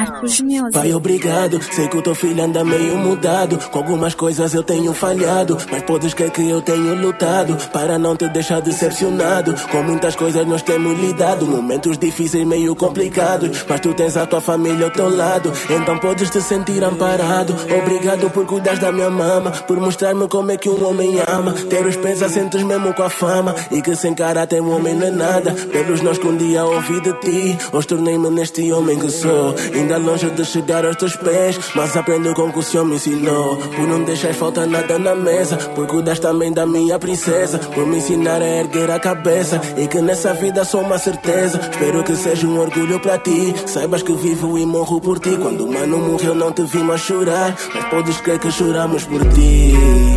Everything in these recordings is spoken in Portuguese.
Marcos Music. Pai, obrigado, sei que o teu filho anda meio mudado. Com algumas coisas eu tenho falhado, mas podes crer que eu tenho lutado para não te deixar decepcionado. Com muitas coisas nós temos lidado, momentos difíceis meio complicados, mas tu tens a tua família ao teu lado, então podes te sentir amparado. Obrigado por cuidares da minha mama, por mostrar-me como é que um homem ama. Ter os pés assentes mesmo com a fama, e que sem caráter um homem não é nada. Pelos nós que um dia ouvi de ti, hoje tornei-me neste homem que sou. Ainda longe de chegar aos teus pés, mas aprendo com o que o Senhor me ensinou. Por não deixar falta nada na mesa, por cuidares também da minha princesa, por me ensinar a erguer a cabeça, e que nessa vida sou uma certeza. Espero que seja um orgulho para ti, saibas que vivo e morro por ti. Quando o mano morreu não te vi mais chorar, mas podes crer que choramos por ti.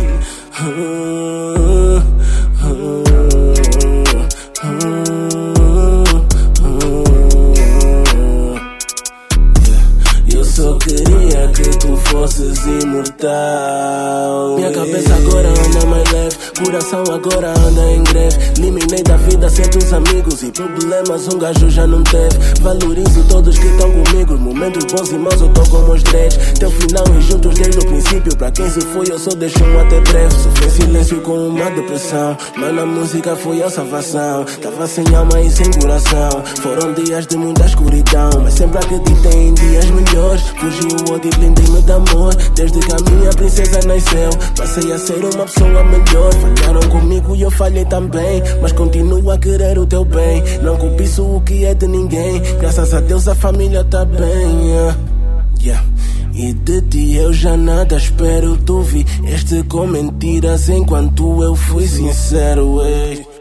Eu só queria que tu fosses imortal. Minha cabeça agora anda mais leve, coração agora anda em greve. Eliminei da vida certos amigos e problemas um gajo já não teve. Valorizo todos que estão comigo, momentos bons e maus eu tô como os dreads. Teu final e juntos desde o princípio, pra quem se foi eu só deixo um até breve. Sofri em silêncio com uma depressão, mas na música foi a salvação. Tava sem alma e sem coração, foram dias de muita escuridão, mas sempre acreditei em dias melhores. Fugi o ódio e blindei-me de amor, desde que a minha princesa nasceu. Passei a ser uma pessoa melhor. Falharam comigo e eu falhei também, mas continuo a querer o teu bem. Não cobiço o que é de ninguém, graças a Deus a família tá bem. E de ti eu já nada espero. Tu vi este com mentiras enquanto eu fui sincero.